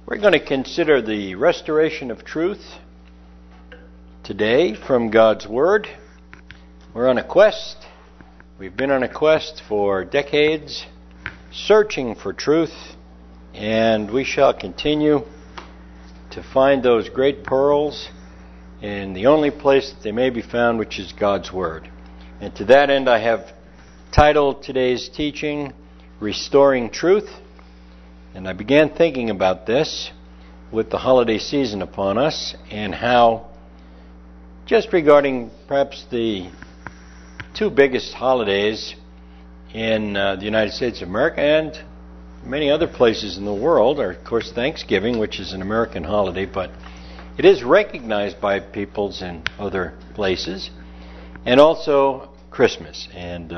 We're going to consider the restoration of truth today from God's Word. We're on a quest. We've been on a quest for decades, searching for truth, and we shall continue to find those great pearls in the only place that they may be found, which is God's Word. And to that end, I have titled today's teaching, Restoring Truth. And I began thinking about this with the holiday season upon us and how, just regarding perhaps the two biggest holidays in the United States of America and many other places in the world are, of course, Thanksgiving, which is an American holiday, but it is recognized by peoples in other places, and also Christmas. And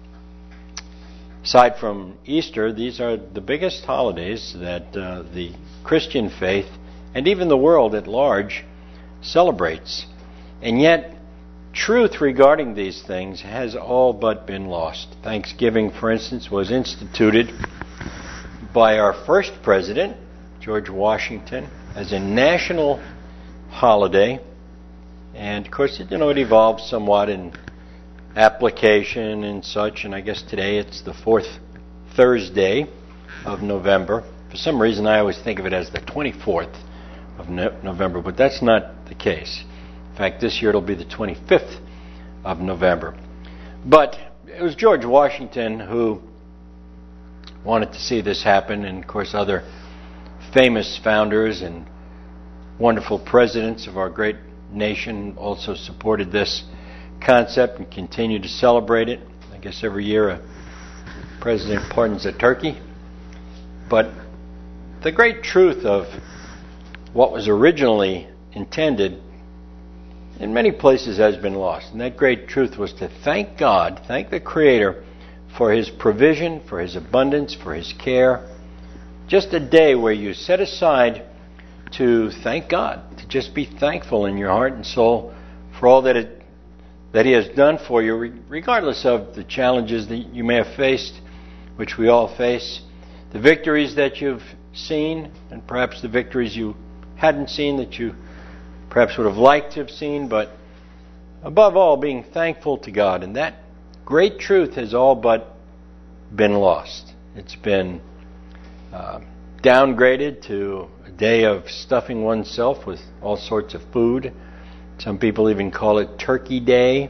aside from Easter, these are the biggest holidays that the Christian faith and even the world at large celebrates. And yet, truth regarding these things has all but been lost. Thanksgiving, for instance, was instituted by our first president, George Washington, as a national holiday. And, of course, it evolved somewhat in application and such, and I guess today it's the fourth Thursday of November. For some reason I always think of it as the 24th of November, but that's not the case. In fact, this year it'll be the 25th of November. But it was George Washington who wanted to see this happen, and of course other famous founders and wonderful presidents of our great nation also supported this concept and continue to celebrate it. I guess every year a president pardons a turkey. But the great truth of what was originally intended in many places has been lost. And that great truth was to thank God, thank the Creator for His provision, for His abundance, for His care. Just a day where you set aside to thank God, to just be thankful in your heart and soul for all that He has done for you, regardless of the challenges that you may have faced, which we all face, the victories that you've seen, and perhaps the victories you hadn't seen that you perhaps would have liked to have seen, but above all, being thankful to God. And that great truth has all but been lost. It's been downgraded to a day of stuffing oneself with all sorts of food. Some people even call it Turkey Day,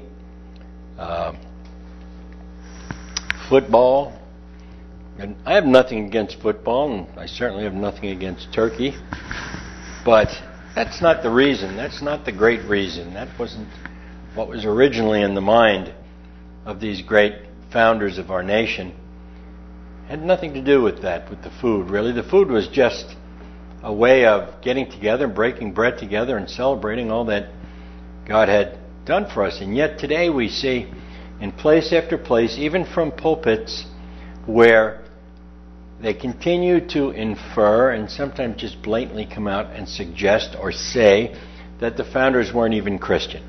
football. And I have nothing against football, and I certainly have nothing against turkey. But that's not the reason. That's not the great reason. That wasn't what was originally in the mind of these great founders of our nation. It had nothing to do with that, with the food, really. The food was just a way of getting together, breaking bread together, and celebrating all that God had done for us. And yet today we see in place after place, even from pulpits, where they continue to infer and sometimes just blatantly come out and suggest or say that the founders weren't even Christian,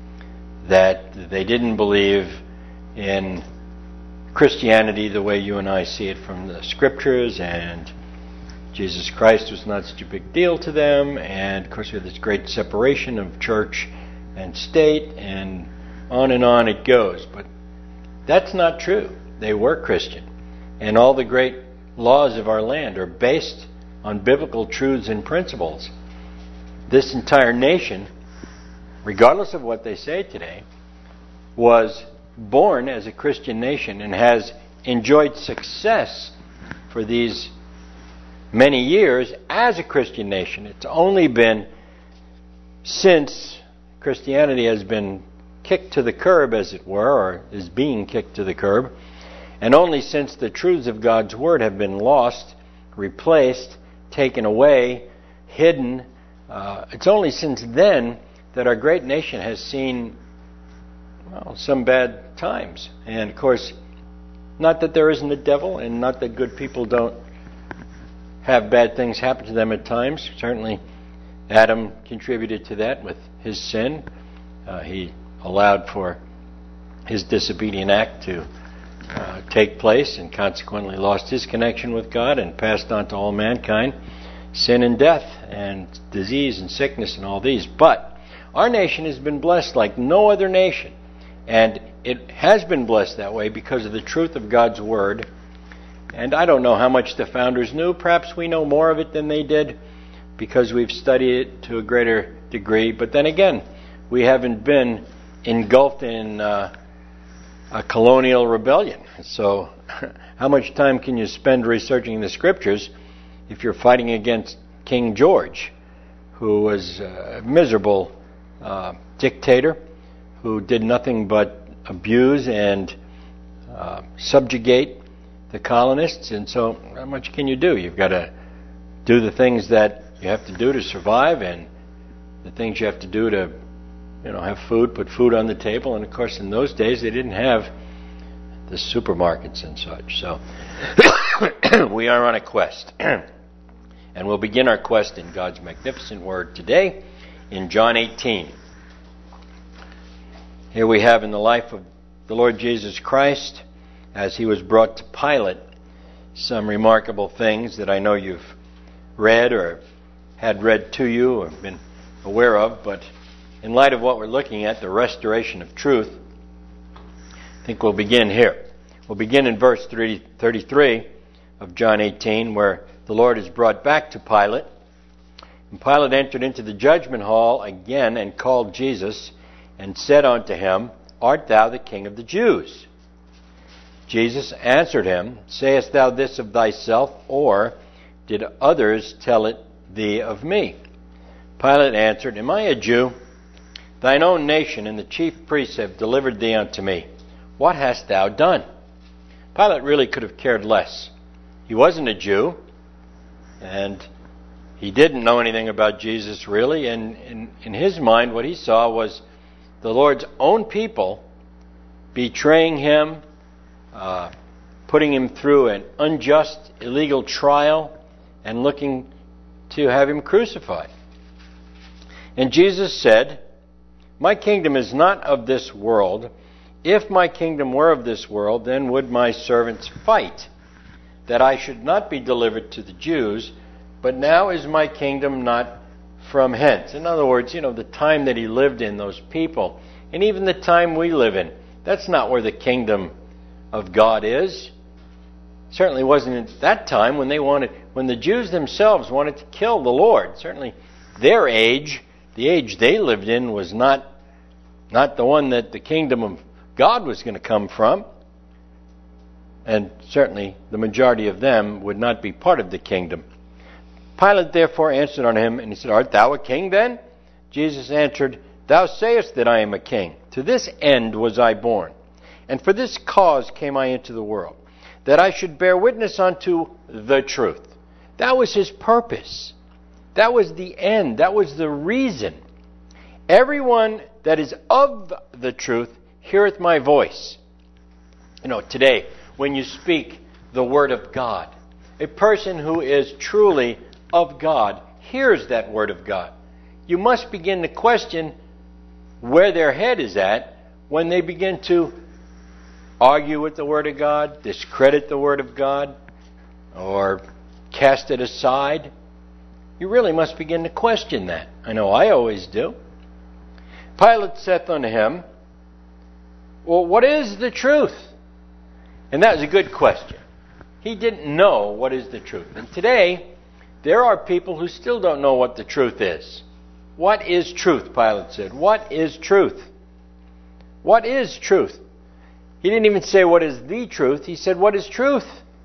that they didn't believe in Christianity the way you and I see it from the Scriptures, and Jesus Christ was not such a big deal to them, and of course we have this great separation of church and state, and on it goes. But that's not true. They were Christian. And all the great laws of our land are based on biblical truths and principles. This entire nation, regardless of what they say today, was born as a Christian nation and has enjoyed success for these many years as a Christian nation. It's only been since Christianity has been kicked to the curb, as it were, or is being kicked to the curb, and only since the truths of God's Word have been lost, replaced, taken away, hidden, it's only since then that our great nation has seen some bad times. And of course, not that there isn't a devil, and not that good people don't have bad things happen to them at times. Certainly Adam contributed to that with his sin. He allowed for his disobedient act to take place and consequently lost his connection with God and passed on to all mankind. sin and death and disease and sickness and all these. But our nation has been blessed like no other nation. And it has been blessed that way because of the truth of God's Word. And I don't know how much the founders knew. Perhaps we know more of it than they did because we've studied it to a greater degree. But then again, we haven't been engulfed in a colonial rebellion. So how much time can you spend researching the Scriptures if you're fighting against King George, who was a miserable dictator who did nothing but abuse and subjugate the colonists? And so how much can you do? You've got to do the things that you have to do to survive, and the things you have to do to have food, put food on the table. And of course in those days they didn't have the supermarkets and such. So we are on a quest. And we'll begin our quest in God's magnificent Word today in John 18. Here we have in the life of the Lord Jesus Christ, as he was brought to Pilate, some remarkable things that I know you've read or had read to you or been aware of. But in light of what we're looking at, the restoration of truth, I think we'll begin here. We'll begin in verse 33 of John 18, where the Lord is brought back to Pilate. And Pilate entered into the judgment hall again and called Jesus and said unto him, Art thou the King of the Jews? Jesus answered him, Sayest thou this of thyself, or did others tell it thee of me? Pilate answered, Am I a Jew? Thine own nation and the chief priests have delivered thee unto me. What hast thou done? Pilate really could have cared less. He wasn't a Jew, and he didn't know anything about Jesus really, and in his mind what he saw was the Lord's own people betraying him, putting him through an unjust, illegal trial, and looking to have him crucified. And Jesus said, My kingdom is not of this world. If my kingdom were of this world, then would my servants fight, that I should not be delivered to the Jews, but now is my kingdom not from hence. In other words, the time that he lived in, those people, and even the time we live in, that's not where the kingdom of God is. Certainly wasn't at that time when the Jews themselves wanted to kill the Lord. Certainly their age, the age they lived in, was not the one that the kingdom of God was going to come from. And certainly the majority of them would not be part of the kingdom. Pilate therefore answered unto him, and he said, Art thou a king then? Jesus answered, Thou sayest that I am a king. To this end was I born, and for this cause came I into the world, that I should bear witness unto the truth. That was his purpose. That was the end. That was the reason. Everyone that is of the truth heareth my voice. Today, when you speak the Word of God, a person who is truly of God hears that Word of God. You must begin to question where their head is at when they begin to argue with the Word of God, discredit the Word of God, or cast it aside. You really must begin to question that. I know I always do. Pilate saith unto him, Well, what is the truth? And that was a good question. He didn't know what is the truth. And today, there are people who still don't know what the truth is. What is truth? Pilate said. What is truth? What is truth? He didn't even say what is the truth. He said, what is truth?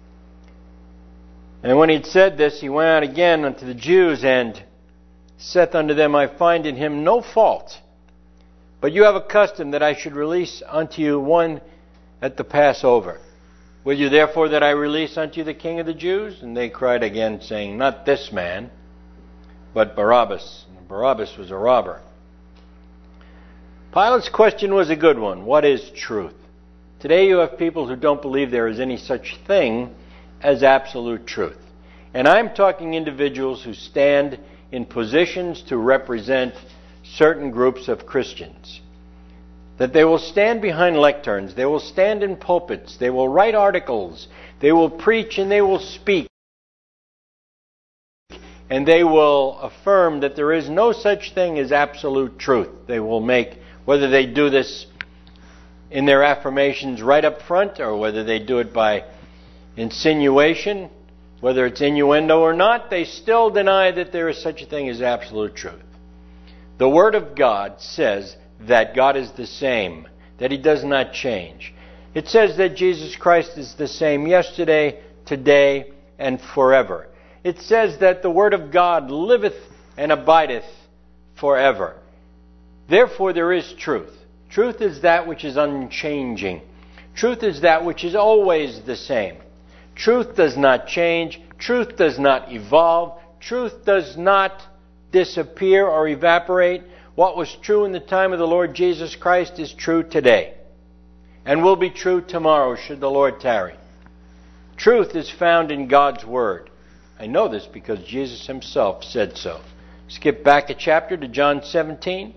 And when he'd said this, he went out again unto the Jews and saith unto them, I find in him no fault. But you have a custom that I should release unto you one at the Passover. Will you therefore that I release unto you the King of the Jews? And they cried again, saying, Not this man, but Barabbas. And Barabbas was a robber. Pilate's question was a good one. What is truth? Today you have people who don't believe there is any such thing as absolute truth. And I'm talking individuals who stand in positions to represent certain groups of Christians. That they will stand behind lecterns, they will stand in pulpits, they will write articles, they will preach and they will speak. and they will affirm that there is no such thing as absolute truth. They will make, whether they do this in their affirmations right up front, or whether they do it by insinuation, whether it's innuendo or not, they still deny that there is such a thing as absolute truth. The Word of God says that God is the same, that He does not change. It says that Jesus Christ is the same yesterday, today, and forever. It says that the Word of God liveth and abideth forever. Therefore there is truth. Truth is that which is unchanging. Truth is that which is always the same. Truth does not change. Truth does not evolve. Truth does not disappear or evaporate. What was true in the time of the Lord Jesus Christ is true today, and will be true tomorrow should the Lord tarry. Truth is found in God's Word. I know this because Jesus Himself said so. Skip back a chapter to John 17.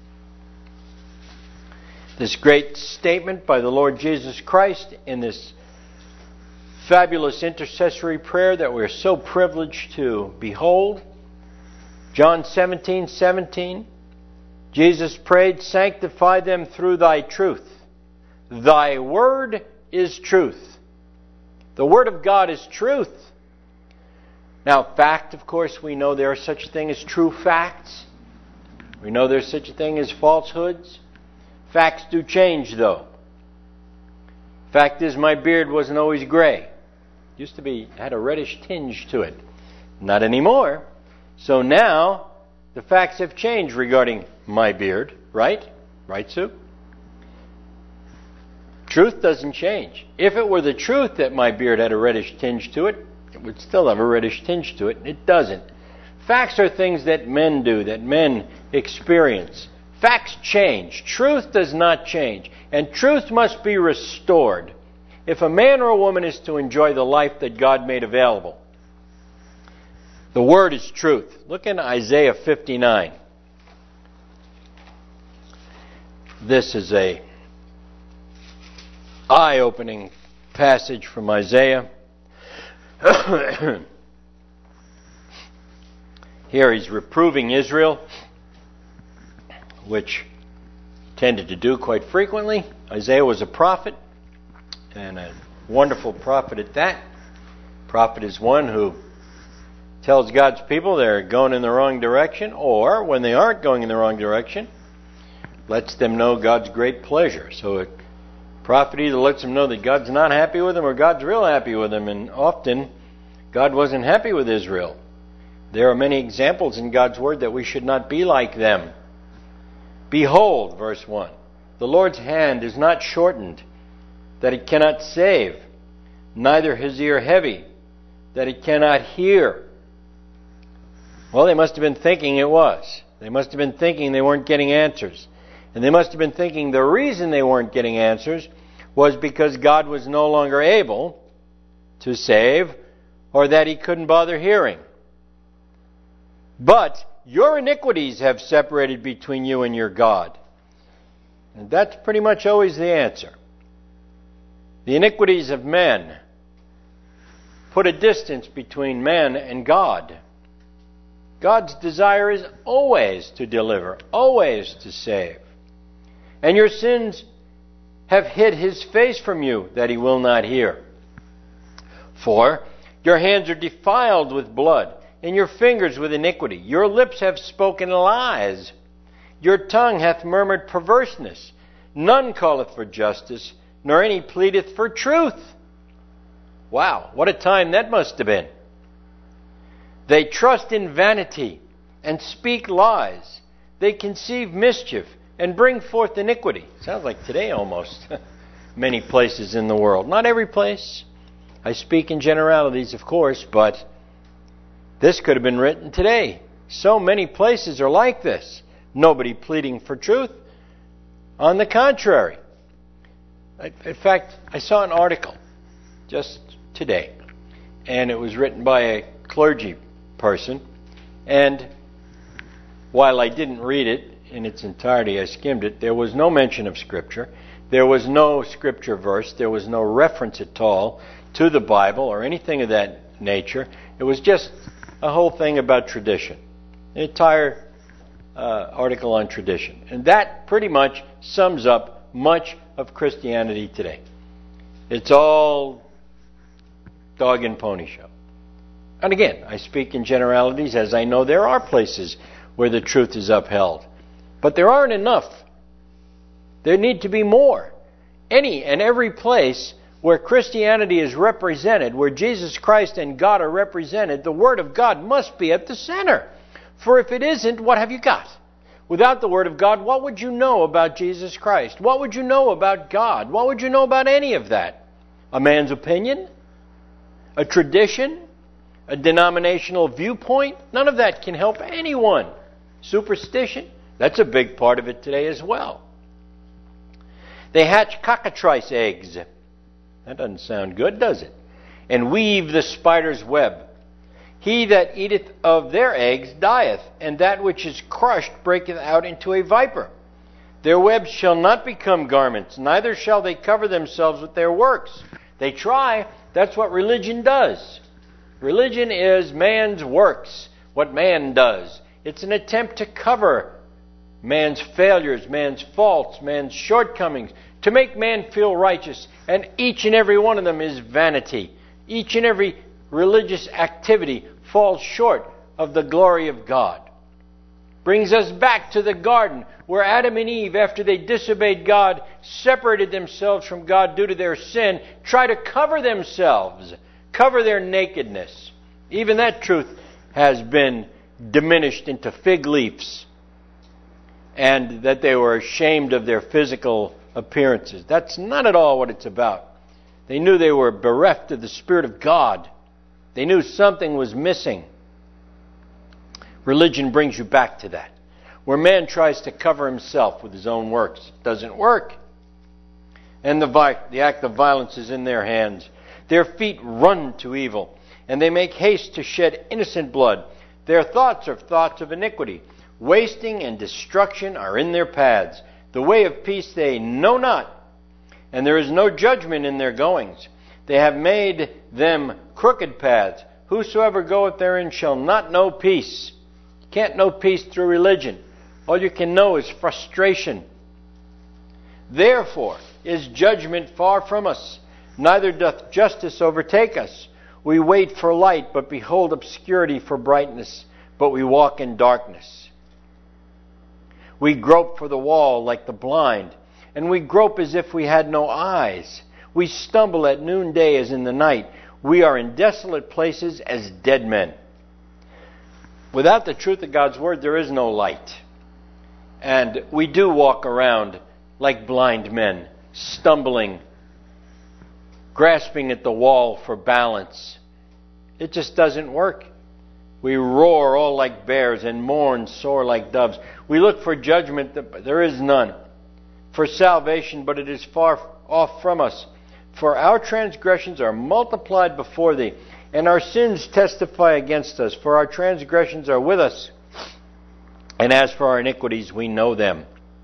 This great statement by the Lord Jesus Christ in this fabulous intercessory prayer that we're so privileged to behold. John 17:17. Jesus prayed, "Sanctify them through Thy truth. Thy Word is truth." The Word of God is truth. Now, fact, of course, we know there is such a thing as true facts. We know there's such a thing as falsehoods. Facts do change, though. Fact is, my beard wasn't always gray. Used to be, had a reddish tinge to it. Not anymore. So now, the facts have changed regarding my beard, right? Right, Sue? Truth doesn't change. If it were the truth that my beard had a reddish tinge to it, it would still have a reddish tinge to it, and it doesn't. Facts are things that men do, that men experience. Facts change. Truth does not change. And truth must be restored if a man or a woman is to enjoy the life that God made available. The Word is truth. Look in Isaiah 59. This is a eye-opening passage from Isaiah. Here he's reproving Israel, which tended to do quite frequently. Isaiah was a prophet, and a wonderful prophet at that. Prophet is one who tells God's people they're going in the wrong direction, or when they aren't going in the wrong direction, lets them know God's great pleasure. So a prophet either lets them know that God's not happy with them or God's real happy with them, and often God wasn't happy with Israel. There are many examples in God's Word that we should not be like them. Behold, verse 1, the Lord's hand is not shortened, that it cannot save, neither his ear heavy, that it cannot hear. Well, they must have been thinking it was. They must have been thinking they weren't getting answers. And they must have been thinking the reason they weren't getting answers was because God was no longer able to save, or that He couldn't bother hearing. But your iniquities have separated between you and your God. And that's pretty much always the answer. The iniquities of men put a distance between man and God. God's desire is always to deliver, always to save. And your sins have hid His face from you, that He will not hear. For your hands are defiled with blood, and your fingers with iniquity. Your lips have spoken lies. Your tongue hath murmured perverseness. None calleth for justice, nor any pleadeth for truth. Wow, what a time that must have been. They trust in vanity and speak lies. They conceive mischief and bring forth iniquity. Sounds like today almost. Many places in the world. Not every place. I speak in generalities, of course, but this could have been written today. So many places are like this. Nobody pleading for truth. On the contrary. In fact, I saw an article just today, and it was written by a clergy person, and while I didn't read it in its entirety, I skimmed it, there was no mention of Scripture. There was no Scripture verse. There was no reference at all to the Bible or anything of that nature. It was just a whole thing about tradition, an entire article on tradition. And that pretty much sums up much of Christianity today. It's all dog and pony show. And again, I speak in generalities, as I know there are places where the truth is upheld. But there aren't enough. There need to be more. Any and every place where Christianity is represented, where Jesus Christ and God are represented, the Word of God must be at the center. For if it isn't, what have you got? Without the Word of God, what would you know about Jesus Christ? What would you know about God? What would you know about any of that? A man's opinion? A tradition? A denominational viewpoint? None of that can help anyone. Superstition? That's a big part of it today as well. They hatch cockatrice eggs. That doesn't sound good, does it? And weave the spider's web. He that eateth of their eggs dieth, and that which is crushed breaketh out into a viper. Their webs shall not become garments, neither shall they cover themselves with their works. They try. That's what religion does. Religion is man's works, what man does. It's an attempt to cover man's failures, man's faults, man's shortcomings, to make man feel righteous. And each and every one of them is vanity. Each and every religious activity falls short of the glory of God. Brings us back to the garden where Adam and Eve, after they disobeyed God, separated themselves from God due to their sin, try to cover themselves, cover their nakedness. Even that truth has been diminished into fig leaves, and that they were ashamed of their physical appearances. That's not at all what it's about. They knew they were bereft of the Spirit of God. They knew something was missing. Religion brings you back to that, where man tries to cover himself with his own works. It doesn't work. And the act of violence is in their hands. Their feet run to evil, and they make haste to shed innocent blood. Their thoughts are thoughts of iniquity. Wasting and destruction are in their paths. The way of peace they know not, and there is no judgment in their goings. They have made them crooked paths. Whosoever goeth therein shall not know peace. You can't know peace through religion. All you can know is frustration. Therefore is judgment far from us, neither doth justice overtake us. We wait for light, but behold obscurity for brightness, but we walk in darkness. We grope for the wall like the blind, and we grope as if we had no eyes. We stumble at noonday as in the night. We are in desolate places as dead men. Without the truth of God's Word, there is no light. And we do walk around like blind men, stumbling, grasping at the wall for balance. It just doesn't work. We roar all like bears and mourn sore like doves. We look for judgment, but there is none. For salvation, but it is far off from us. For our transgressions are multiplied before thee, and our sins testify against us. For our transgressions are with us, and as for our iniquities, we know them.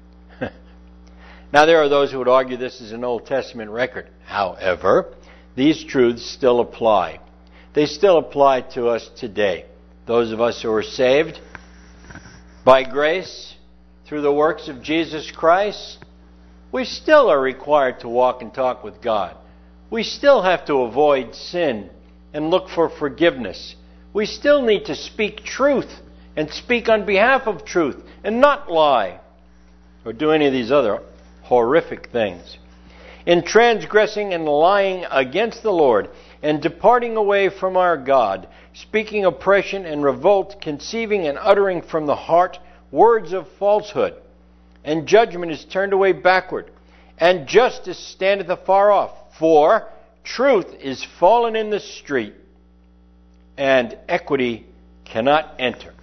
Now, there are those who would argue this is an Old Testament record. However, these truths still apply. They still apply to us today. Those of us who are saved by grace through the works of Jesus Christ, we still are required to walk and talk with God. We still have to avoid sin and look for forgiveness. We still need to speak truth and speak on behalf of truth and not lie or do any of these other horrific things. In transgressing and lying against the Lord and departing away from our God, speaking oppression and revolt, conceiving and uttering from the heart words of falsehood, and judgment is turned away backward, and justice standeth afar off. For truth is fallen in the street, and equity cannot enter.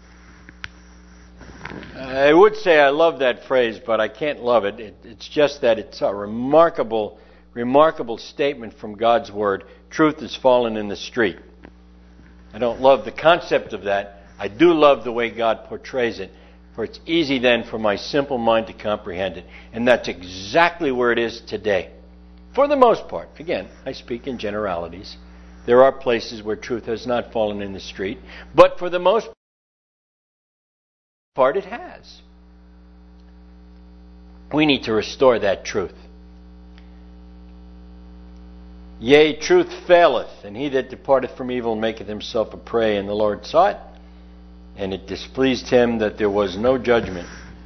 I would say I love that phrase, but I can't love it. It's just that it's a remarkable statement from God's Word. Truth is fallen in the street. I don't love the concept of that. I do love the way God portrays it. For it's easy then for my simple mind to comprehend it. And that's exactly where it is today. For the most part. Again, I speak in generalities. There are places where truth has not fallen in the street, but for the most part it has. We need to restore that truth. Yea, truth faileth, and he that departeth from evil maketh himself a prey. And the Lord saw it, and it displeased him that there was no judgment.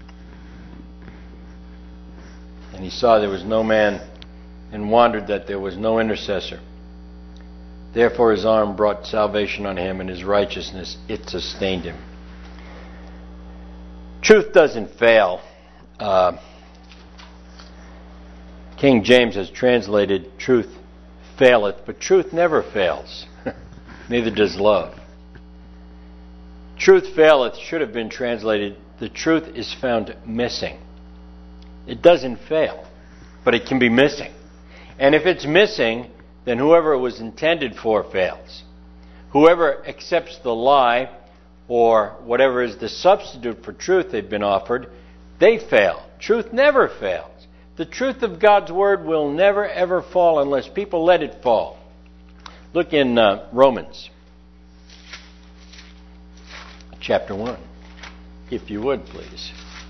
And he saw there was no man, and wondered that there was no intercessor. Therefore his arm brought salvation on him, and his righteousness, it sustained him. Truth doesn't fail. King James has translated truth faileth, but truth never fails. Neither does love. Truth faileth should have been translated, the truth is found missing. It doesn't fail, but it can be missing. And if it's missing, then whoever it was intended for fails. Whoever accepts the lie, or whatever is the substitute for truth they've been offered, they fail. Truth never fails. The truth of God's Word will never ever fall unless people let it fall. Look in Romans chapter 1, if you would, please.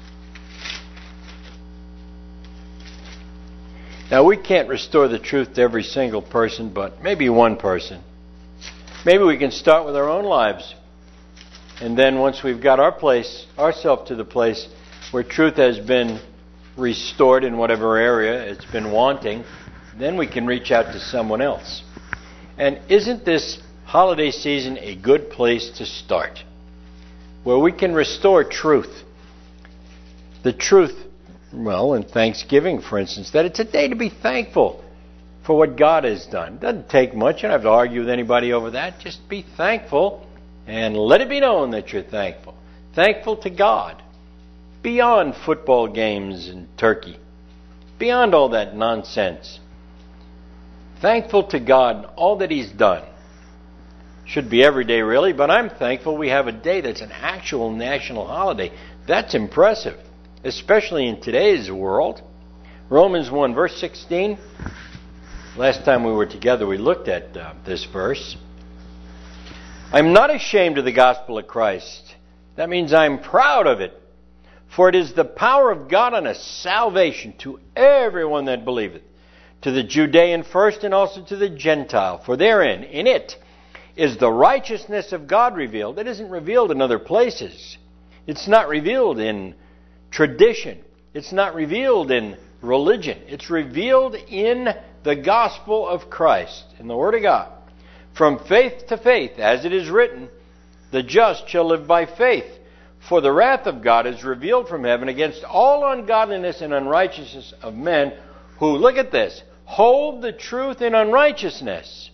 Now, we can't restore the truth to every single person, but maybe one person. Maybe we can start with our own lives. And then once we've got ourselves to the place where truth has been restored in whatever area it's been wanting, then we can reach out to someone else. And isn't this holiday season a good place to start? Where we can restore truth. The truth, well, in Thanksgiving, for instance, that it's a day to be thankful for what God has done. It doesn't take much. You don't have to argue with anybody over that. Just be thankful and let it be known that you're thankful. Thankful to God. Beyond football games and turkey. Beyond all that nonsense. Thankful to God, all that He's done. Should be every day, really, but I'm thankful we have a day that's an actual national holiday. That's impressive, especially in today's world. Romans 1, verse 16. Last time we were together, we looked at this verse. I'm not ashamed of the gospel of Christ. That means I'm proud of it. For it is the power of God unto salvation to everyone that believeth, to the Judean first and also to the Gentile. For therein, in it, is the righteousness of God revealed. It isn't revealed in other places. It's not revealed in tradition. It's not revealed in religion. It's revealed in the gospel of Christ, in the Word of God. From faith to faith, as it is written, the just shall live by faith. For the wrath of God is revealed from heaven against all ungodliness and unrighteousness of men who, look at this, hold the truth in unrighteousness.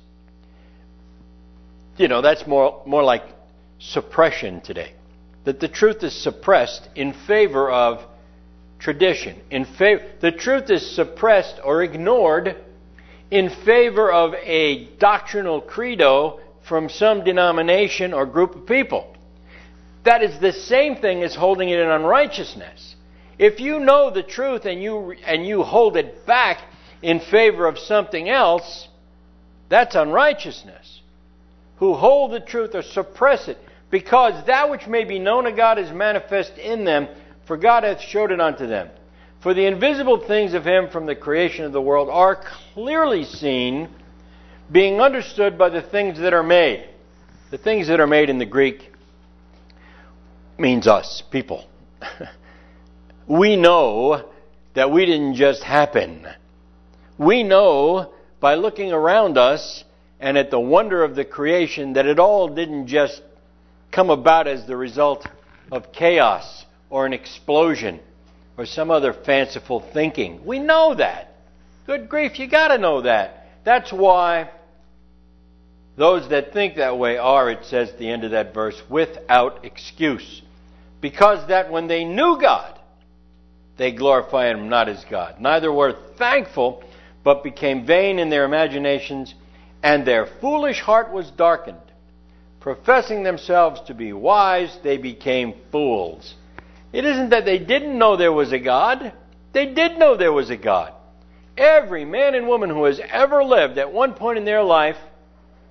You know, that's more like suppression today. That the truth is suppressed in favor of tradition. The truth is suppressed or ignored in favor of a doctrinal credo from some denomination or group of people. That is the same thing as holding it in unrighteousness. If you know the truth and you hold it back in favor of something else, that's unrighteousness. Who hold the truth or suppress it, because that which may be known of God is manifest in them, for God hath showed it unto them. For the invisible things of Him from the creation of the world are clearly seen, being understood by the things that are made. The things that are made in the Greek means us, people. We know that we didn't just happen. We know by looking around us and at the wonder of the creation that it all didn't just come about as the result of chaos or an explosion or some other fanciful thinking. We know that. Good grief, you got to know that. That's why those that think that way are, it says at the end of that verse, without excuse. Because that when they knew God, they glorified Him not as God. Neither were thankful, but became vain in their imaginations, and their foolish heart was darkened. Professing themselves to be wise, they became fools. It isn't that they didn't know there was a God. They did know there was a God. Every man and woman who has ever lived at one point in their life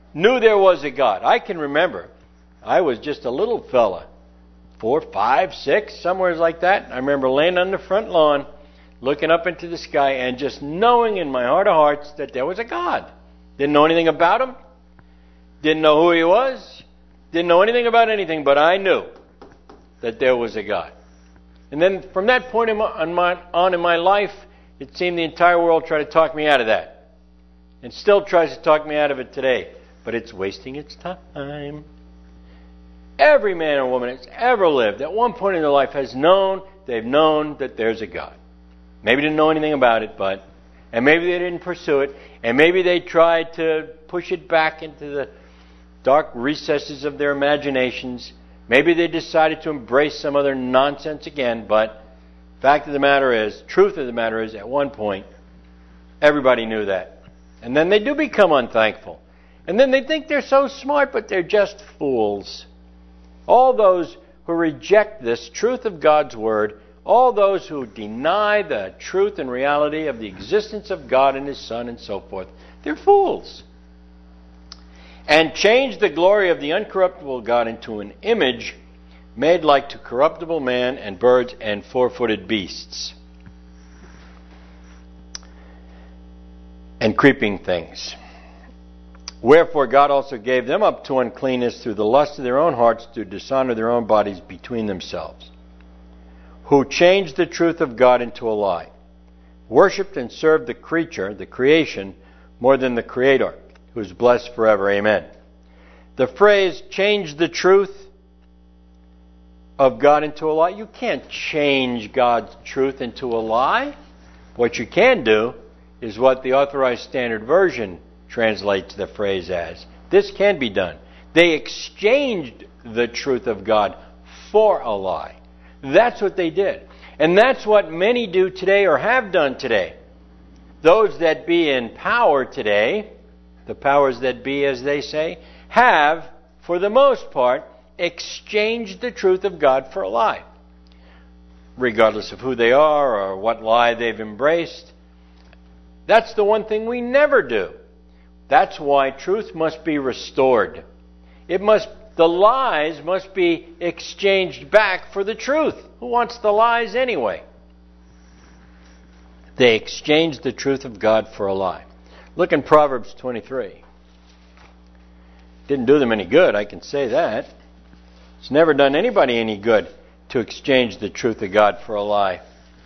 knew there was a God. I can remember, I was just a little fella, 4, 5, 6, somewhere like that. I remember laying on the front lawn, looking up into the sky, and just knowing in my heart of hearts that there was a God. Didn't know anything about Him. Didn't know who He was. Didn't know anything about anything, but I knew that there was a God. And then from that point on in my life, it seemed the entire world tried to talk me out of that. And still tries to talk me out of it today. But it's wasting its time. Every man or woman that's ever lived at one point in their life has known, they've known that there's a God. Maybe didn't know anything about it, and maybe they didn't pursue it, and maybe they tried to push it back into the dark recesses of their imaginations. Maybe they decided to embrace some other nonsense again, but truth of the matter is, at one point, everybody knew that. And then they do become unthankful. And then they think they're so smart, but they're just fools. All those who reject this truth of God's Word, all those who deny the truth and reality of the existence of God and His Son and so forth, they're fools. And change the glory of the uncorruptible God into an image made like to corruptible man and birds and four-footed beasts and creeping things. Wherefore God also gave them up to uncleanness through the lust of their own hearts to dishonor their own bodies between themselves, who changed the truth of God into a lie, worshipped and served the creature, the creation, more than the Creator, who is blessed forever. Amen. The phrase, change the truth of God into a lie. You can't change God's truth into a lie. What you can do is what the Authorized Standard Version translates the phrase as. This can be done. They exchanged the truth of God for a lie. That's what they did. And that's what many do today or have done today. Those that be in power today, the powers that be, as they say, have, for the most part, exchanged the truth of God for a lie. Regardless of who they are or what lie they've embraced. That's the one thing we never do. That's why truth must be restored. The lies must be exchanged back for the truth. Who wants the lies anyway? They exchanged the truth of God for a lie. Look in Proverbs 23. Didn't do them any good, I can say that. It's never done anybody any good to exchange the truth of God for a lie.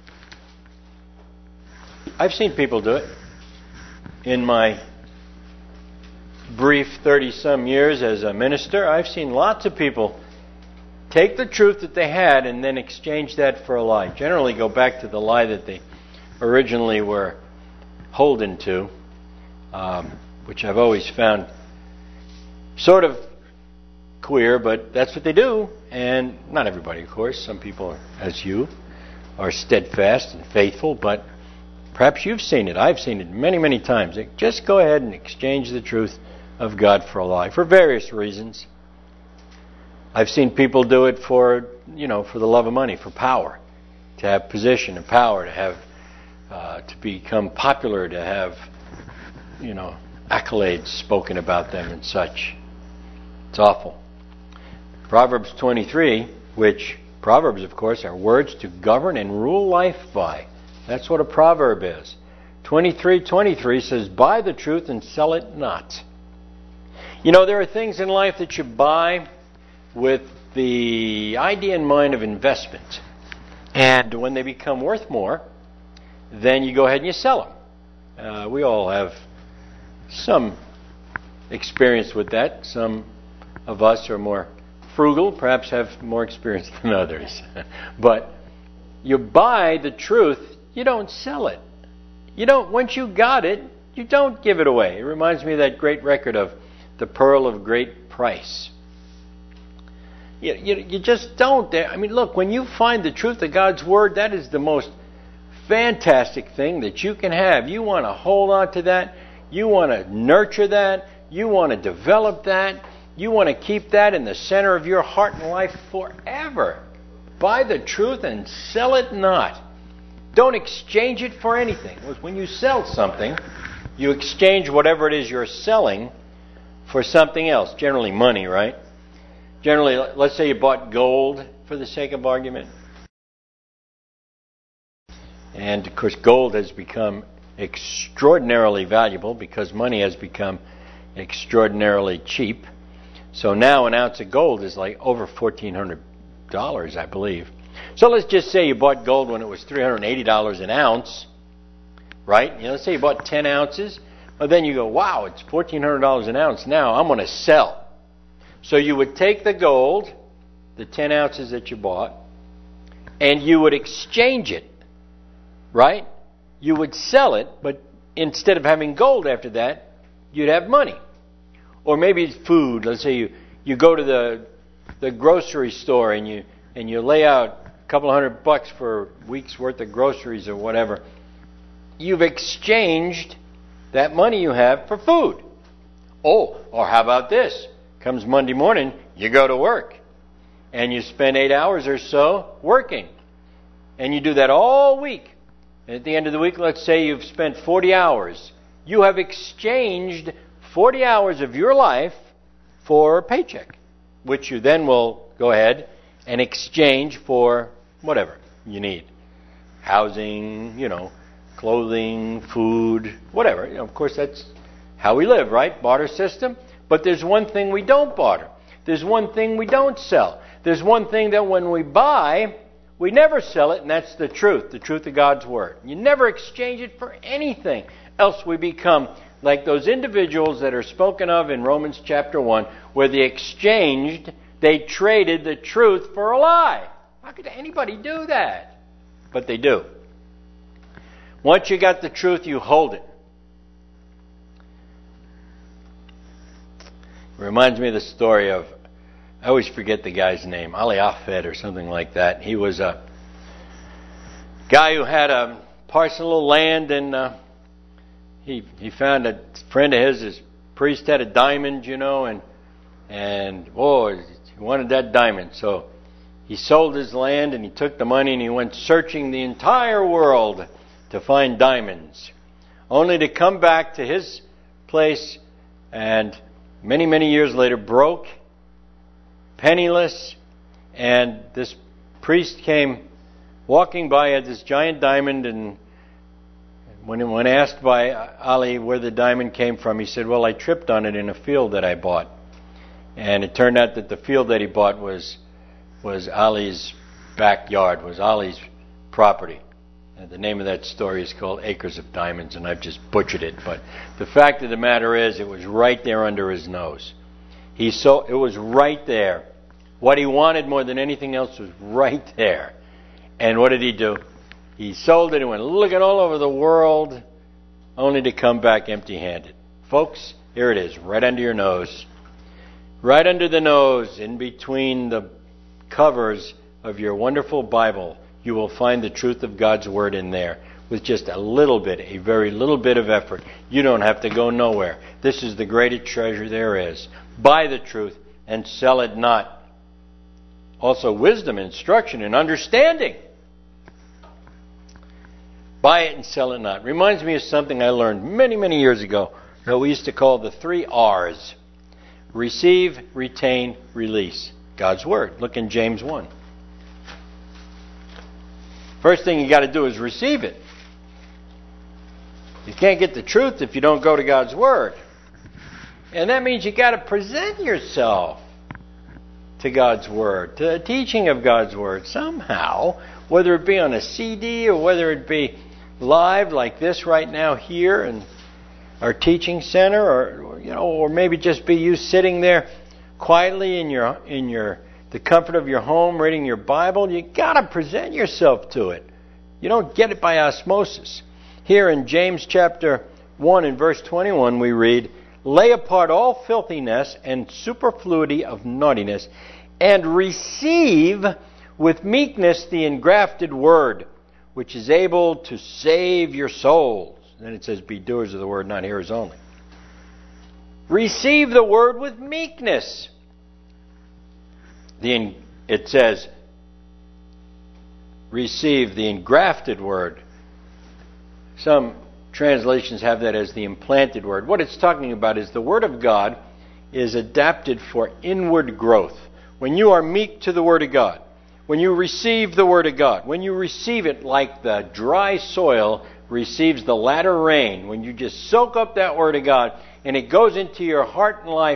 I've seen people do it. In my brief 30-some years as a minister, I've seen lots of people take the truth that they had and then exchange that for a lie. Generally go back to the lie that they originally were holden to, which I've always found sort of queer, but that's what they do. And not everybody, of course. Some people, as you, are steadfast and faithful, but perhaps you've seen it. I've seen it many, many times. Just go ahead and exchange the truth of God for a lie, for various reasons. I've seen people do it for the love of money, for power, to have position and power, to have, to become popular, to have, accolades spoken about them and such. It's awful. Proverbs 23, which Proverbs, of course, are words to govern and rule life by. That's what a proverb is. 23:23 says, buy the truth and sell it not. There are things in life that you buy with the idea in mind of investment. And when they become worth more, then you go ahead and you sell them. We all have some experience with that. Some of us are more frugal, perhaps have more experience than others. But you buy the truth, you don't sell it. Once you got it, you don't give it away. It reminds me of that great record of The Pearl of Great Price. You just don't. Look, when you find the truth of God's Word, that is the most fantastic thing that you can have. You want to hold on to that. You want to nurture that. You want to develop that. You want to keep that in the center of your heart and life forever. Buy the truth and sell it not. Don't exchange it for anything. When you sell something, you exchange whatever it is you're selling for something else, generally money, right? Generally, let's say you bought gold for the sake of argument. And of course, gold has become extraordinarily valuable because money has become extraordinarily cheap. So now an ounce of gold is like over $1,400, I believe. So let's just say you bought gold when it was $380 an ounce, right? Let's say you bought 10 ounces. Well, then you go, wow, it's $1,400 an ounce now. I'm going to sell. So you would take the gold, the 10 ounces that you bought, and you would exchange it, right? You would sell it, but instead of having gold after that, you'd have money. Or maybe it's food. Let's say you go to the grocery store and you lay out a couple $100 for a week's worth of groceries or whatever. You've exchanged that money you have for food. Oh, or how about this? Comes Monday morning, you go to work. And you spend 8 hours or so working. And you do that all week. And at the end of the week, let's say you've spent 40 hours. You have exchanged 40 hours of your life for a paycheck, which you then will go ahead and exchange for whatever you need. Housing, clothing, food, whatever. Of course, that's how we live, right? Barter system. But there's one thing we don't barter. There's one thing we don't sell. There's one thing that when we buy, we never sell it, and that's the truth of God's Word. You never exchange it for anything. Else we become like those individuals that are spoken of in Romans chapter 1, where they traded the truth for a lie. How could anybody do that? But they do. Once you got the truth, you hold it. It reminds me of the story of, I always forget the guy's name, Ali Afed or something like that. He was a guy who had a parcel of land, and he found a friend of his priest had a diamond, and he wanted that diamond. So he sold his land and he took the money and he went searching the entire world to find diamonds, only to come back to his place and many, many years later broke, penniless, and this priest came walking by, had this giant diamond, and when asked by Ali where the diamond came from, he said, well, I tripped on it in a field that I bought. And it turned out that the field that he bought was Ali's backyard, was Ali's property. And the name of that story is called Acres of Diamonds, and I've just butchered it. But the fact of the matter is, it was right there under his nose. It was right there. What he wanted more than anything else was right there. And what did he do? He sold it and went looking all over the world, only to come back empty-handed. Folks, here it is, right under your nose. Right under the nose, in between the covers of your wonderful Bible, you will find the truth of God's Word in there with just a very little bit of effort. You don't have to go nowhere. This is the greatest treasure there is. Buy the truth and sell it not. Also, wisdom, instruction, and understanding. Buy it and sell it not. Reminds me of something I learned many, many years ago that we used to call the 3 R's. Receive, retain, release. God's Word. Look in James 1. First thing you got to do is receive it. You can't get the truth if you don't go to God's Word. And that means you got to present yourself to God's Word, to the teaching of God's Word somehow, whether it be on a CD or whether it be live like this right now here in our teaching center, or maybe just be you sitting there quietly in the comfort of your home reading your Bible. You got to present yourself to it. You don't get it by osmosis. Here in James chapter 1 and verse 21 we read, lay apart all filthiness and superfluity of naughtiness, and receive with meekness the engrafted word, which is able to save your souls. Then it says, be doers of the word, not hearers only. Receive the word with meekness. It says, receive the engrafted word. Some translations have that as the implanted word. What it's talking about is the Word of God is adapted for inward growth. When you are meek to the Word of God, when you receive the Word of God, when you receive it like the dry soil receives the latter rain, when you just soak up that Word of God and it goes into your heart and life,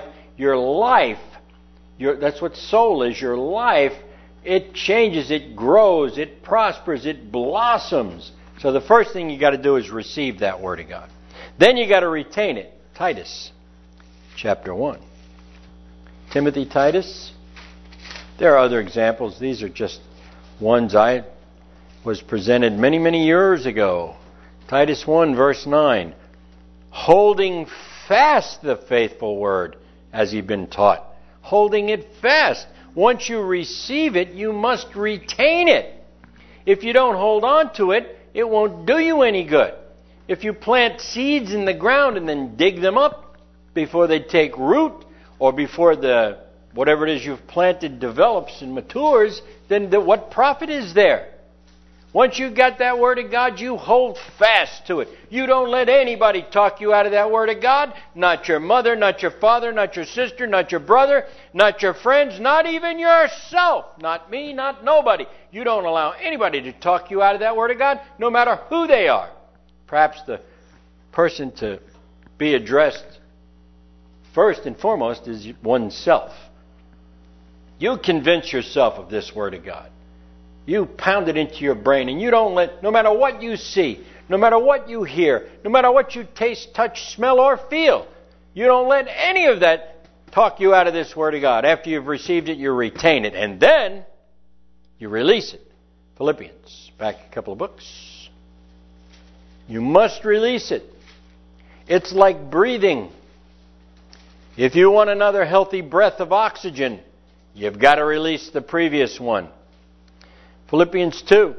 that's what soul is, your life, it changes, it grows, it prospers, it blossoms. So the first thing you got to do is receive that Word of God. Then you got to retain it. Titus, chapter 1. Timothy, Titus. There are other examples. These are just ones I was presented many, many years ago. Titus 1, verse 9. Holding fast the faithful word as you've been taught. Holding it fast. Once you receive it, you must retain it. If you don't hold on to it, it won't do you any good. If you plant seeds in the ground and then dig them up before they take root, or before whatever it is you've planted develops and matures, then what profit is there? Once you've got that Word of God, you hold fast to it. You don't let anybody talk you out of that Word of God. Not your mother, not your father, not your sister, not your brother, not your friends, not even yourself. Not me, not nobody. You don't allow anybody to talk you out of that Word of God, no matter who they are. Perhaps the person to be addressed first and foremost is oneself. You convince yourself of this Word of God. You pound it into your brain, and you don't let, no matter what you see, no matter what you hear, no matter what you taste, touch, smell, or feel, you don't let any of that talk you out of this Word of God. After you've received it, you retain it, and then you release it. Philippians, back a couple of books. You must release it. It's like breathing. If you want another healthy breath of oxygen, you've got to release the previous one. Philippians 2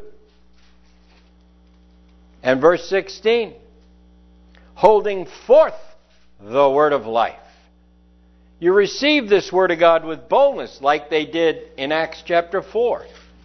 and verse 16. Holding forth the word of life. You receive this Word of God with boldness like they did in Acts chapter 4.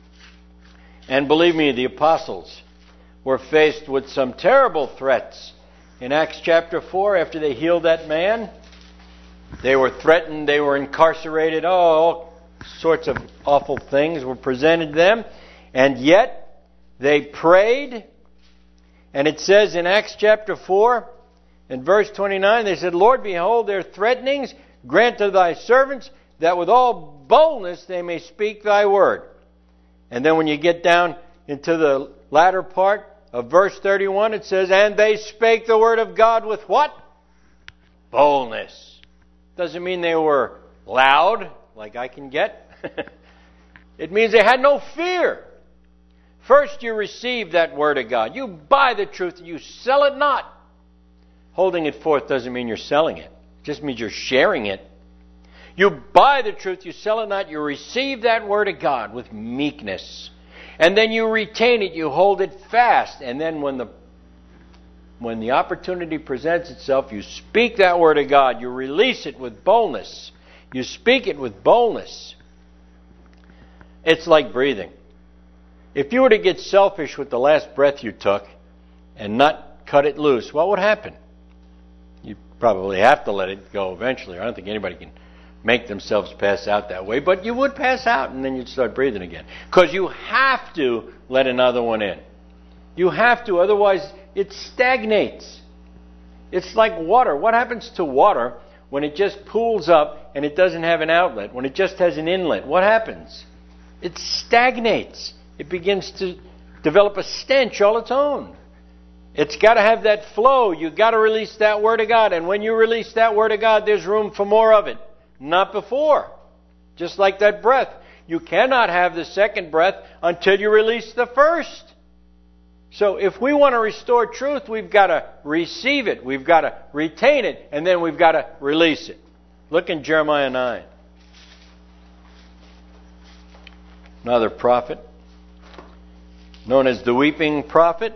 And believe me, the apostles were faced with some terrible threats. In Acts chapter 4, after they healed that man, they were threatened, they were incarcerated, all sorts of awful things were presented to them. And yet, they prayed. And it says in Acts chapter 4, in verse 29, they said, Lord, behold their threatenings, grant to thy servants that with all boldness they may speak thy word. And then when you get down into the latter part of verse 31, it says, and they spake the word of God with what? Boldness. Doesn't mean they were loud, like I can get. It means they had no fear. First you receive that Word of God. You buy the truth, you sell it not. Holding it forth doesn't mean you're selling it. It just means you're sharing it. You buy the truth, you sell it not. You receive that Word of God with meekness. And then you retain it, you hold it fast. And then when the opportunity presents itself, you speak that Word of God. You release it with boldness. You speak it with boldness. It's like breathing. If you were to get selfish with the last breath you took and not cut it loose, what would happen? You'd probably have to let it go eventually. I don't think anybody can make themselves pass out that way, but you would pass out and then you'd start breathing again. Because you have to let another one in. You have to, otherwise it stagnates. It's like water. What happens to water when it just pools up and it doesn't have an outlet? When it just has an inlet, what happens? It stagnates. It begins to develop a stench all its own. It's got to have that flow. You've got to release that Word of God. And when you release that Word of God, there's room for more of it. Not before. Just like that breath. You cannot have the second breath until you release the first. So if we want to restore truth, we've got to receive it. We've got to retain it. And then we've got to release it. Look in Jeremiah 9. Another prophet, known as the weeping prophet.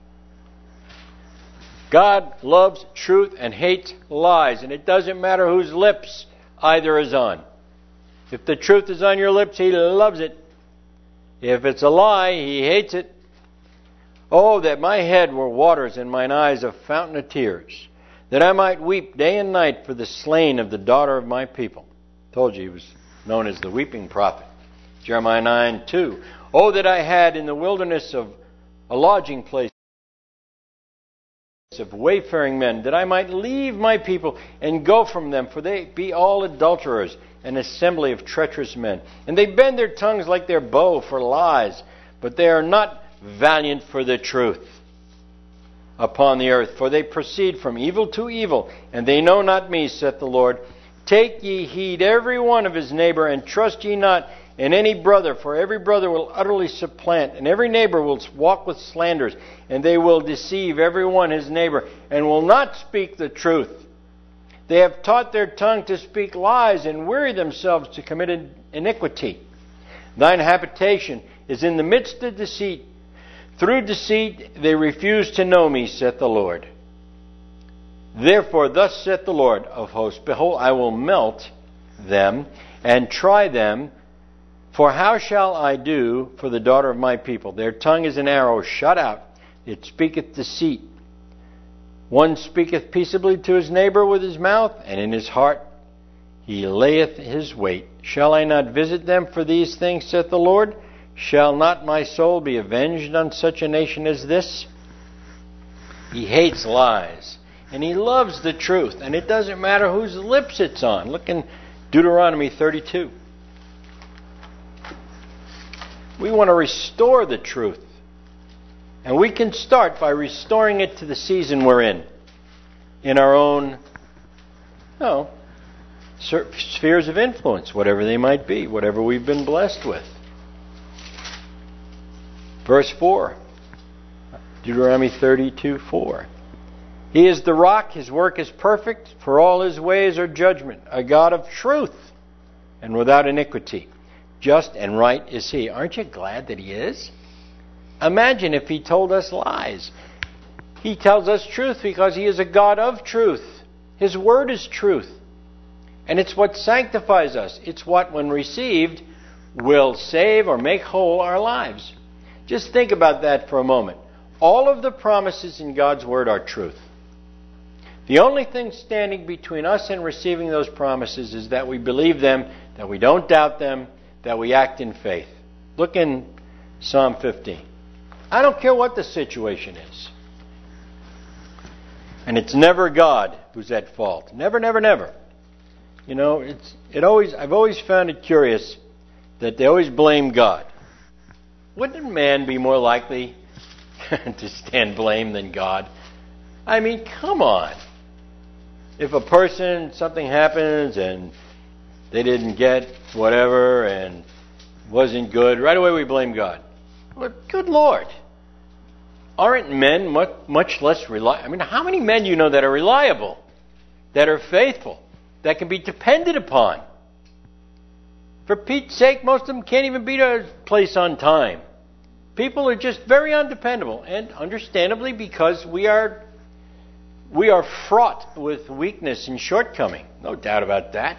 God loves truth and hates lies. And it doesn't matter whose lips either is on. If the truth is on your lips, He loves it. If it's a lie, He hates it. Oh, that my head were waters and mine eyes a fountain of tears, that I might weep day and night for the slain of the daughter of my people. Told you he was known as the weeping prophet. Jeremiah 9:2. Oh, that I had in the wilderness of a lodging place of wayfaring men, that I might leave my people and go from them, for they be all adulterers, an assembly of treacherous men. And they bend their tongues like their bow for lies, but they are not valiant for the truth upon the earth. For they proceed from evil to evil, and they know not me, saith the Lord. Take ye heed every one of his neighbor, and trust ye not in any brother, for every brother will utterly supplant, and every neighbor will walk with slanders, and they will deceive every one his neighbor, and will not speak the truth. They have taught their tongue to speak lies, and weary themselves to commit iniquity. Thine habitation is in the midst of deceit. Through deceit they refuse to know me, saith the Lord. Therefore thus saith the Lord of hosts, behold, I will melt them and try them. For how shall I do for the daughter of my people? Their tongue is an arrow shot out. It speaketh deceit. One speaketh peaceably to his neighbor with his mouth, and in his heart he layeth his weight. Shall I not visit them for these things, saith the Lord? Shall not my soul be avenged on such a nation as this? He hates lies, and he loves the truth, and it doesn't matter whose lips it's on. Look in Deuteronomy 32. We want to restore the truth. And we can start by restoring it to the season we're in our own spheres of influence, whatever they might be, whatever we've been blessed with. Verse 4, Deuteronomy 32:4. He is the rock, his work is perfect, for all his ways are judgment, a God of truth and without iniquity. Just and right is he. Aren't you glad that he is? Imagine if he told us lies. He tells us truth because he is a God of truth. His word is truth. And it's what sanctifies us. It's what, when received, will save or make whole our lives. Just think about that for a moment. All of the promises in God's word are truth. The only thing standing between us and receiving those promises is that we believe them, that we don't doubt them, that we act in faith. Look in Psalm 15. I don't care what the situation is. And it's never God who's at fault. Never, never, never. You know, I've always found it curious that they always blame God. Wouldn't man be more likely to stand blame than God? I mean, come on. If a person, something happens and they didn't get whatever and wasn't good, right away we blame God. Well, good Lord. Aren't men much less reliable? I mean, how many men do you know that are reliable, that are faithful, that can be depended upon? For Pete's sake, most of them can't even be to a place on time. People are just very undependable, and understandably because we are fraught with weakness and shortcoming. No doubt about that.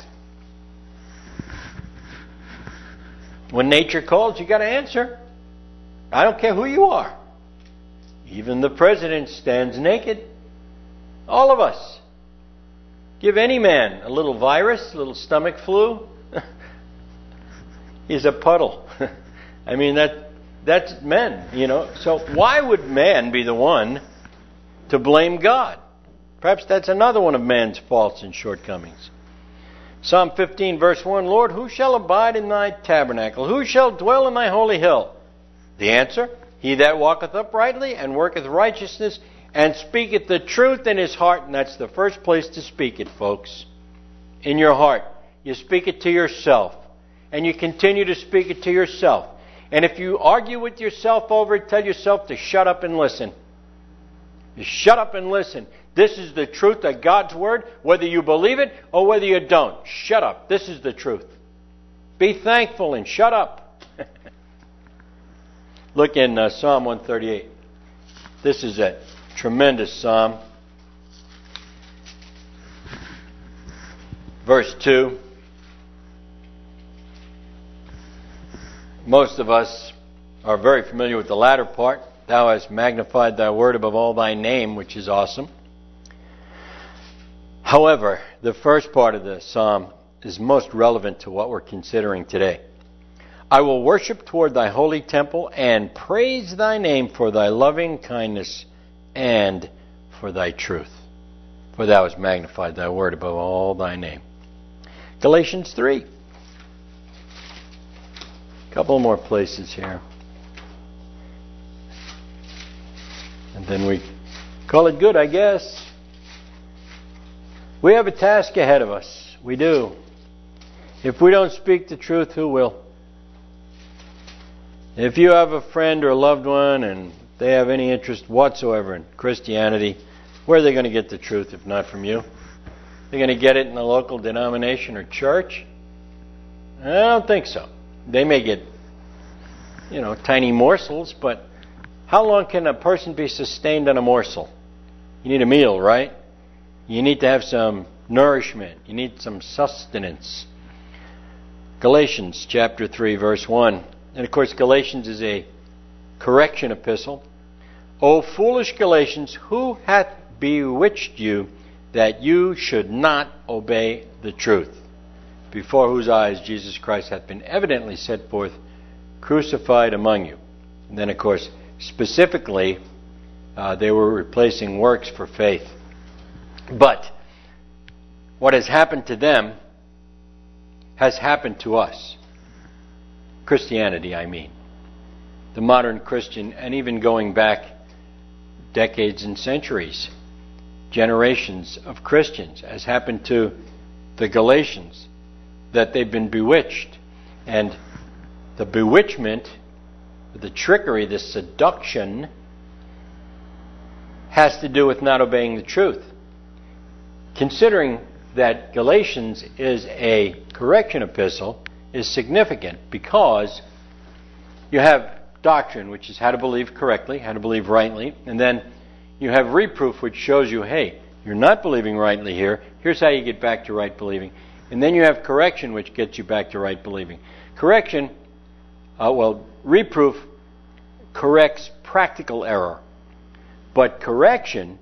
When nature calls, you got to answer. I don't care who you are. Even the president stands naked. All of us. Give any man a little virus, a little stomach flu. He's a puddle. I mean, that's men, you know. So why would man be the one to blame God? Perhaps that's another one of man's faults and shortcomings. Psalm 15, verse 1, Lord, who shall abide in thy tabernacle? Who shall dwell in thy holy hill? The answer, he that walketh uprightly and worketh righteousness and speaketh the truth in his heart. And that's the first place to speak it, folks. In your heart. You speak it to yourself. And you continue to speak it to yourself. And if you argue with yourself over it, tell yourself to shut up and listen. You shut up and listen. This is the truth of God's Word, whether you believe it or whether you don't. Shut up. This is the truth. Be thankful and shut up. Look in Psalm 138. This is a tremendous psalm. Verse 2. Most of us are very familiar with the latter part. Thou hast magnified thy word above all thy name, which is awesome. However, the first part of the psalm is most relevant to what we're considering today. I will worship toward thy holy temple and praise thy name for thy loving kindness and for thy truth. For thou hast magnified thy word above all thy name. Galatians 3. A couple more places here. And then we call it good, I guess. We have a task ahead of us. We do. If we don't speak the truth, who will? If you have a friend or a loved one and they have any interest whatsoever in Christianity, where are they going to get the truth if not from you? They're going to get it in a local denomination or church? I don't think so. They may get, tiny morsels, but how long can a person be sustained on a morsel? You need a meal, right? You need to have some nourishment. You need some sustenance. Galatians chapter 3, verse 1. And of course, Galatians is a correction epistle. O foolish Galatians, who hath bewitched you that you should not obey the truth, before whose eyes Jesus Christ hath been evidently set forth, crucified among you? And then, of course, specifically, they were replacing works for faith. But what has happened to them has happened to us. Christianity, I mean. The modern Christian, and even going back decades and centuries, generations of Christians, has happened to the Galatians, that they've been bewitched. And the bewitchment, the trickery, the seduction, has to do with not obeying the truth. Considering that Galatians is a correction epistle is significant because you have doctrine, which is how to believe correctly, how to believe rightly, and then you have reproof, which shows you, hey, you're not believing rightly here. Here's how you get back to right believing. And then you have correction, which gets you back to right believing. Correction, reproof corrects practical error. But correction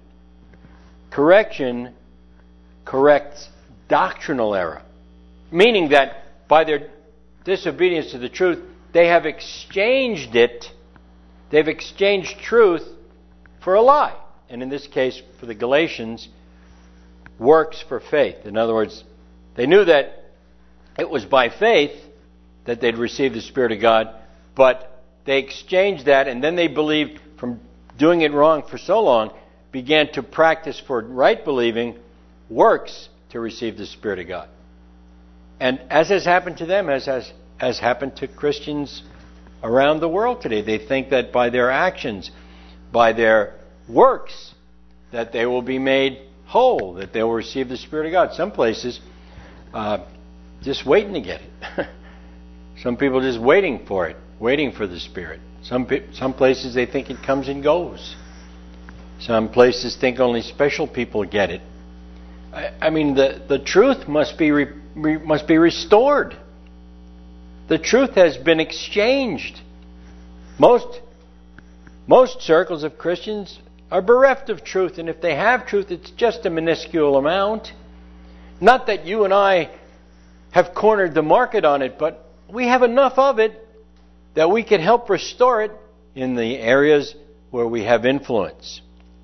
corrects doctrinal error. Meaning that by their disobedience to the truth, they have exchanged it. They've exchanged truth for a lie. And in this case, for the Galatians, works for faith. In other words, they knew that it was by faith that they'd received the Spirit of God, but they exchanged that, and then they believed, from doing it wrong for so long, began to practice for right believing works to receive the Spirit of God. And as has happened to them, as has happened to Christians around the world today, they think that by their actions, by their works, that they will be made whole, that they will receive the Spirit of God. Some places, just waiting to get it. Some people just waiting for it, waiting for the Spirit. Some places they think it comes and goes. Some places think only special people get it. I mean, the truth must be restored. The truth has been exchanged. Most circles of Christians are bereft of truth, and if they have truth, it's just a minuscule amount. Not that you and I have cornered the market on it, but we have enough of it that we can help restore it in the areas where we have influence.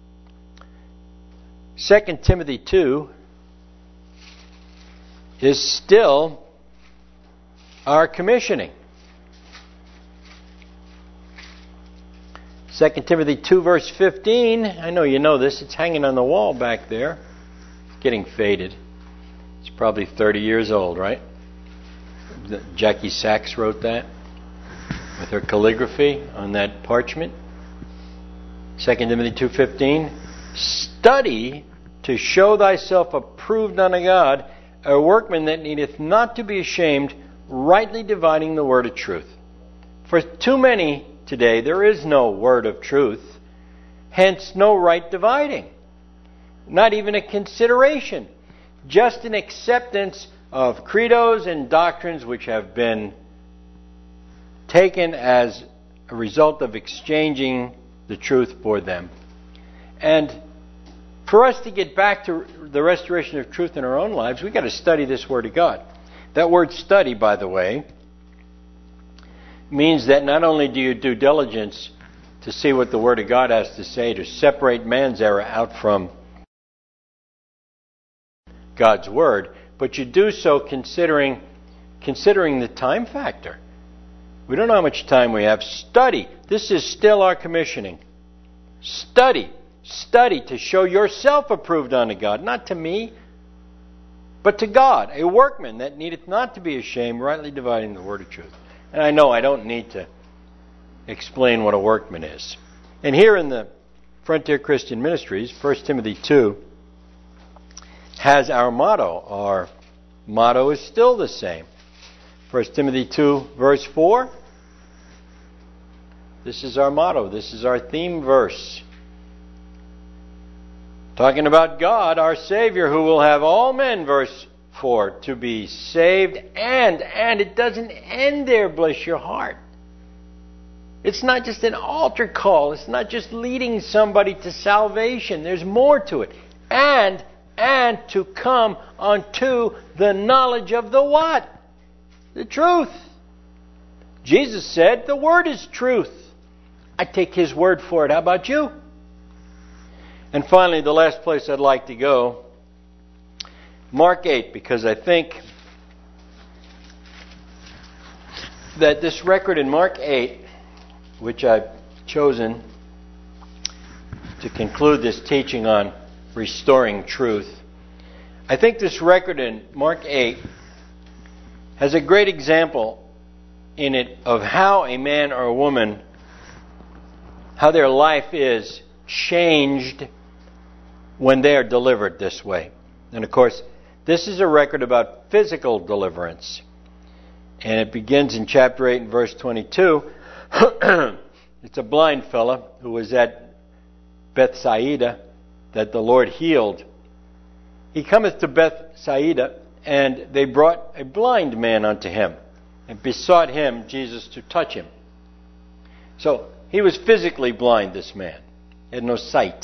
2 Timothy 2 is still our commissioning. 2 Timothy 2 verse 15, I know you know this, it's hanging on the wall back there. It's getting faded. It's probably 30 years old, right? Jackie Sachs wrote that with her calligraphy on that parchment. 2 Timothy 2:15, study to show thyself approved unto God, a workman that needeth not to be ashamed, rightly dividing the word of truth. For too many today, there is no word of truth, hence no right dividing. Not even a consideration. Just an acceptance of credos and doctrines which have been taken as a result of exchanging the truth for them. And For us to get back to the restoration of truth in our own lives, we've got to study this Word of God. That word study, by the way, means that not only do you do diligence to see what the Word of God has to say, to separate man's error out from God's Word, but you do so considering the time factor. We don't know how much time we have. Study. This is still our commissioning. Study. Study to show yourself approved unto God, not to me, but to God, a workman that needeth not to be ashamed, rightly dividing the word of truth. And I know I don't need to explain what a workman is. And here in the Frontier Christian Ministries, 1 Timothy 2 has our motto. Our motto is still the same. 1 Timothy 2, verse 4. This is our motto. This is our theme verse. Talking about God, our Savior, who will have all men, verse 4, to be saved. And it doesn't end there, bless your heart. It's not just an altar call. It's not just leading somebody to salvation. There's more to it. And to come unto the knowledge of the what? The truth. Jesus said, the Word is truth. I take His word for it. How about you? And finally, the last place I'd like to go, Mark 8, because I think that this record in Mark 8, which I've chosen to conclude this teaching on restoring truth, I think this record in Mark 8 has a great example in it of how a man or a woman, how their life is changed when they are delivered this way. And of course, this is a record about physical deliverance. And it begins in chapter 8 and verse 22. It's a blind fella who was at Bethsaida that the Lord healed. He cometh to Bethsaida, and they brought a blind man unto him, and besought him, Jesus, to touch him. So, he was physically blind, this man. He had no sight.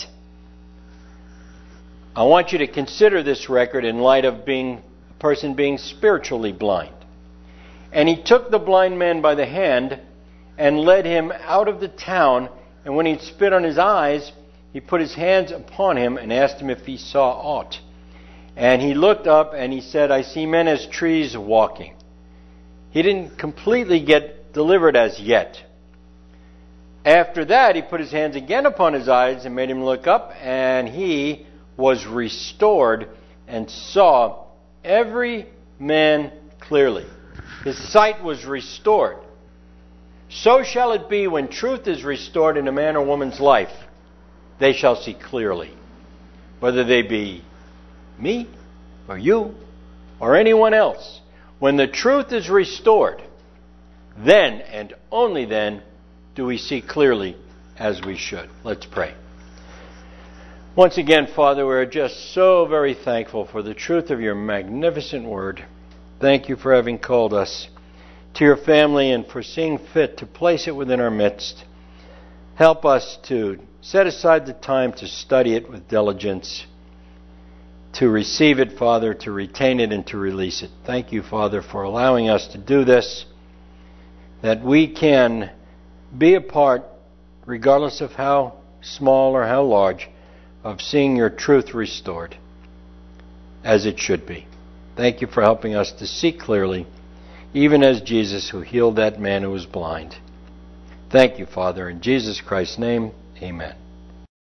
I want you to consider this record in light of a person being spiritually blind. And he took the blind man by the hand and led him out of the town, and when he'd spit on his eyes, he put his hands upon him and asked him if he saw aught. And he looked up and he said, I see men as trees walking. He didn't completely get delivered as yet. After that, he put his hands again upon his eyes and made him look up, and he was restored and saw every man clearly. His sight was restored. So shall it be when truth is restored in a man or woman's life. They shall see clearly. Whether they be me or you or anyone else. When the truth is restored, then and only then do we see clearly as we should. Let's pray. Once again, Father, we're just so very thankful for the truth of your magnificent word. Thank you for having called us to your family and for seeing fit to place it within our midst. Help us to set aside the time to study it with diligence, to receive it, Father, to retain it and to release it. Thank you, Father, for allowing us to do this, that we can be a part, regardless of how small or how large, of seeing your truth restored as it should be. Thank you for helping us to see clearly, even as Jesus who healed that man who was blind. Thank you, Father. In Jesus Christ's name, amen.